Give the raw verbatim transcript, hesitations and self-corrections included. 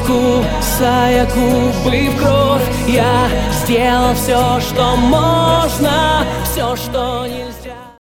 кусая губы в кровь. Я сделал все, что можно, все, что нельзя.